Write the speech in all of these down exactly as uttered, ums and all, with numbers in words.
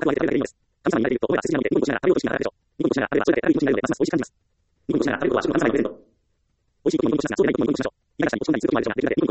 を加えて食べられるのです。神様に言われていると、どうやら筋が見て、日本の品が食べようとしながらでしょう。日本の品が食べれば、それだけある日本の品なので、ますます美味しく感じます。日本の品が食べることは、主の神様に言われると。美味しいことも日本の品がそうでないことも日本の品でしょう。皆さんにご承認することもあるでしょうが、できるだけ日本の品が食べることが大切です。日本の品が食べることが大切です。日本の品が食べれば、心が愛することが大切です。日本の品が食べれば、あなたは主の神様にプレゼントをしたことになります。日本の品が食べれば、あなたは主の神様にプレゼントをしたことになります。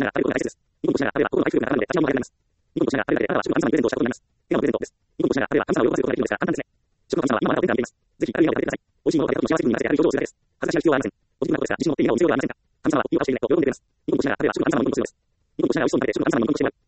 神様を喜ばせることができるのですから簡単ですね。主の神様は今あなたを天から見ています。ぜひ、彼に会うことができるだけ。美味しいものを食べたことの幸せになりますである表情をするだけです。恥ずかしがる必要はありません。ご自分のことですから、自信を持って願う必要はありませんか。神様は僕を愛しているねと喜んでくれます。日本の品が食べれば、主の神様のものとしています。日本の品が美味しそうに食べて、主の神様のものとしています。